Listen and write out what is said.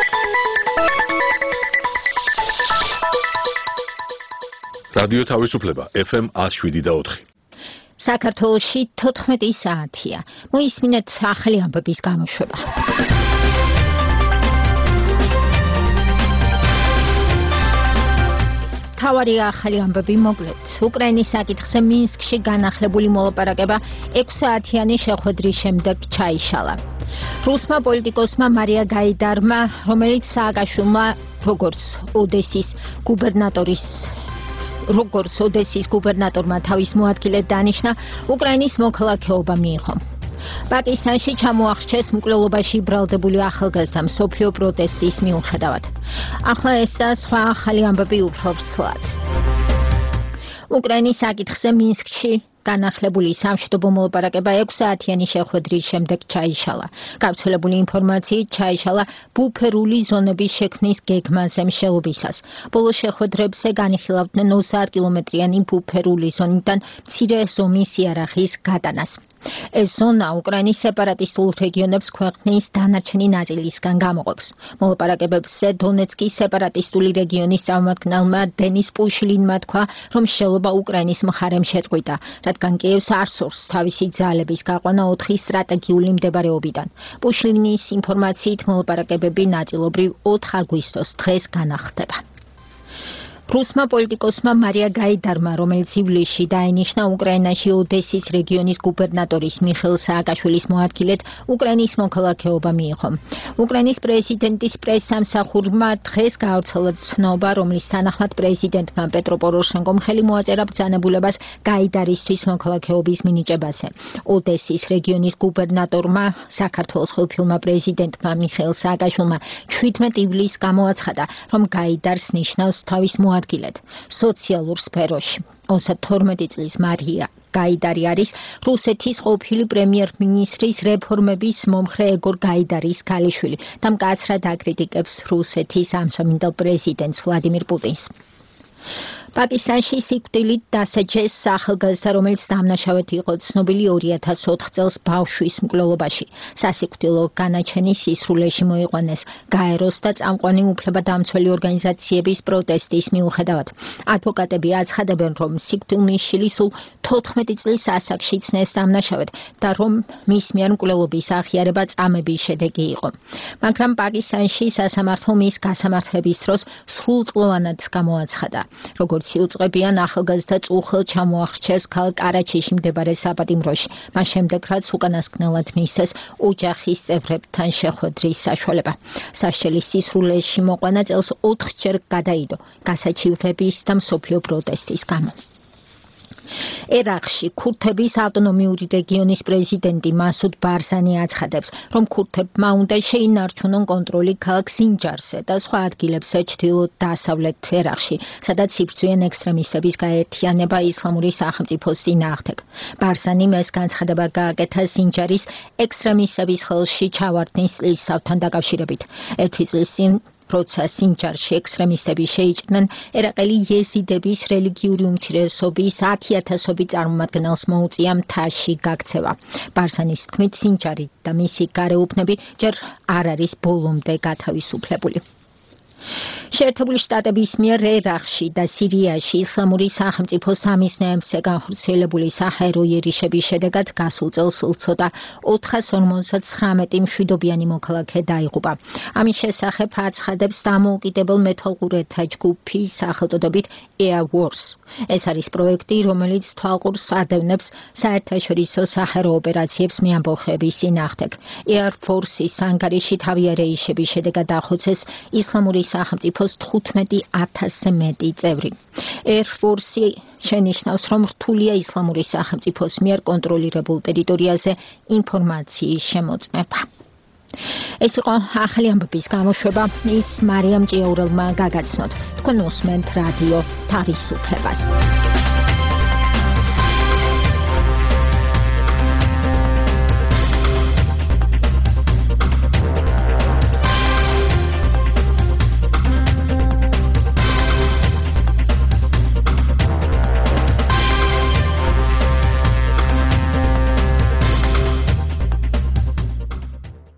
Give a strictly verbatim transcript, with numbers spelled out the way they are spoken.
რადიო თავისუფლება ეფ ემ one oh seven და four. საქართველოში თოთხმეტი საათია. მოისმინეთ ახალი ამბების გამოშვება. თავარი ახალი ამბები მოკლედ. უკრაინის საკითხზე მინსკში განახლებული მოლაპარაკება ექვს საათიანი შეხვედრის შემდეგ ჩაიშალა. რუსმა პოლიტიკოსმა მარია გაიდარმა, რომელიც სააკაშვილმა როგორც ოდესის გუბერნატორის როგორც ოდესის გუბერნატორმა თავის მოადგილედ დანიშნა, უკრაინის მოქალაქეობა მიიღო. პაკისტანში ჩამოახრჩეს მკვლელობაში ბრალდებული ახალგაზრდა მსოფლიო პროტესტის მიუხედავად. ახლა ეს და სხვა ახალი ამბები უფრო ცლად. უკრაინის საკითხზე მინსკში განახლებული სამშვიდობო მოლაპარაკება ექვს საათიანი შეხვედრის შემდეგ ჩაიშალა. გავრცელებული ინფორმაციით ჩაიშალა ბუფერული ზონების შექმნის გეგმაზე მსჯელობისას. ბოლო შეხვედრებზე განიხილავდნენ ოცდაათ კილომეტრიანი ბუფერული ზონიდან მცირე ზომის იარაღის გატანას. ეს ზონა უკრაინის სეპარატისტულ რეგიონებს ქვეყნის დანარჩენი ნაწილისგან გამოყოფს. მოლაპარაკებებზე დონეცკის სეპარატისტული რეგიონის წარმომადგენელმა დენის პუშილინმა თქვა, რომ მსჯელობა უკრაინის მხარემ შეწყვიტა, რადგან კიევს არ სურს თავისი ძალების გაყვანა ოთხი სტრატეგიული მდებარეობიდან. პუშლინის ინფორმაციით მოლაპარაკებები ნაწილობრივ ოთხ აგვისტოს დღეს განახლდება. რუსმა პოლიტიკოსმა მარია გაიდარმა, რომელიც ივლისში დაინიშნა უკრაინაში ოდესის რეგიონის გუბერნატორის მიხეილ სააკაშვილის მოადგილედ, უკრაინის მოქალაქეობა მიიღო. უკრაინის პრეზიდენტის პრესსამსახურმა დღეს გაავრცელა ცნობა, რომლის თანახმად პრეზიდენტმა პეტრო პოროშენკომ ხელი მოაწერა ბრძანებულებას გაიდარისთვის მოქალაქეობის მინიჭებაზე. ოდესის რეგიონის გუბერნატორმა, საქართველოს ყოფილმა პრეზიდენტმა მიხეილ სააკაშვილმა ჩვიდმეტ ივლისს გამოაცხადა, რომ გაიდარს ნიშნავს თავის ადგილად სოციალურ სფეროში. ოცდათორმეტი წლის მარია გაიდარი არის რუსეთის ყოფილი პრემიერ-მინისტრის რეფორმების მომხრე ეგორ გაიდარის ქალიშვილი და მკაცრად აკრიტიკებს რუსეთის ამჟამინდელ პრეზიდენტს ვლადიმირ პუტინს. პაკისტანში სიკვდილით დასაჯეს ახალგაზრდა, რომელიც დამნაშავედ იყო ცნობილი ორი ათას ოთხ წელს ბავშვის მკვლელობაში. სასიკვდილო განაჩენი სისრულეში მოიყვანეს გაეროს და წამყვანი უფლებადამცველი ორგანიზაციების პროტესტის მიუხედავად. ადვოკატები აცხადებენ, რომ სიკვდილმიშილი სულ თოთხმეტი წლის ასაკში ცნეს დამნაშავედ და რომ მის მიერ მკვლელობის აღიარება წამების შედეგი იყო. მაგრამ პაკისტანში სასამართლო მის გასამართლების დროს სრულწლოვანად გამოაცხადა. როგორც იუწყებიან ახალგაზრდა წუხელ ჩამოახრჩეს ქალ კარაჩიში მდებარე საპატიმროში, მას შემდეგ რაც უკანასკნელად მისცეს ოჯახის წევრებთან შეხვედრის საშუალება. სასჯელის სისრულეში მოყვანა წელს ოთხჯერ გადაიდო გასაჩივრების და მსოფლიო პროტესტის გამო. ერაყში ქურთების ავტონომიური რეგიონის პრეზიდენტი მასუდ ბარზანი აცხადებს, რომ ქურთებმა უნდა შეინარჩუნონ კონტროლი ქალაქ სინჯარზე და სხვა ადგილებზე ჩრდილო-დასავლეთ ერაყში, სადაც იბრძვიან ექსტრემისტების გაერთიანება ისლამური სახელმწიფოს წინააღმდეგ. ბარზანიმ ეს განცხადება გააკეთა სინჯარის ექსტრემისტების ხელში ჩავარდნის წლისთავთან დაკავშირებით. ერთი წლის წინ როცა სინჯარში ექსტრემისტები შეიჭრნენ ერაყელი იეზიდების რელიგიური უმცირესობის ათი ათასობით წარმომადგენელს მოუწია მთაში გაქცევა. ბარზანის თქმით, სინჯარი და მისი გარეუბნები ჯერ არ არის ბოლომდე გათავისუფლებული. შეერთებული შტატების მიერ ერაყში და სირიაში ისლამური სახელმწიფო სამიზნეებზე განხორციელებული საჰაერო იერიშების შედეგად გასულ წელს უცოტა ოთხას ორმოცდათხრამეტი მშვიდობიანი მოქალაქე დაიღუპა. ამის შესახებ აცხადებს დამოუკიდებელ მეთვალყურეთა ჯგუფი სახელწოდებით Air Wars. ეს არის პროექტი, რომელიც თვალყურს ადევნებს საერთაშორისო საჰაერო ოპერაციებს მეამბოხეების წინააღმდეგ. Air Force-ის ანგარიში თავია რეიშების შედეგად დახოცეს ისლამური სახელმწიფოს თხუთმეტი ათასზე მეტი წევრი. Air Force შენიშნავს, რომ რთულია ისლამური სახელმწიფოს მიერ კონტროლირებულ ტერიტორიაზე ინფორმაციის შემოწმება. ეს იყო ახალი ამბების გამოშვება, ის მარიამ ჭიაურელმა გაგაცნოთ. თქვენ უსმენთ რადიო თავისუფლებას.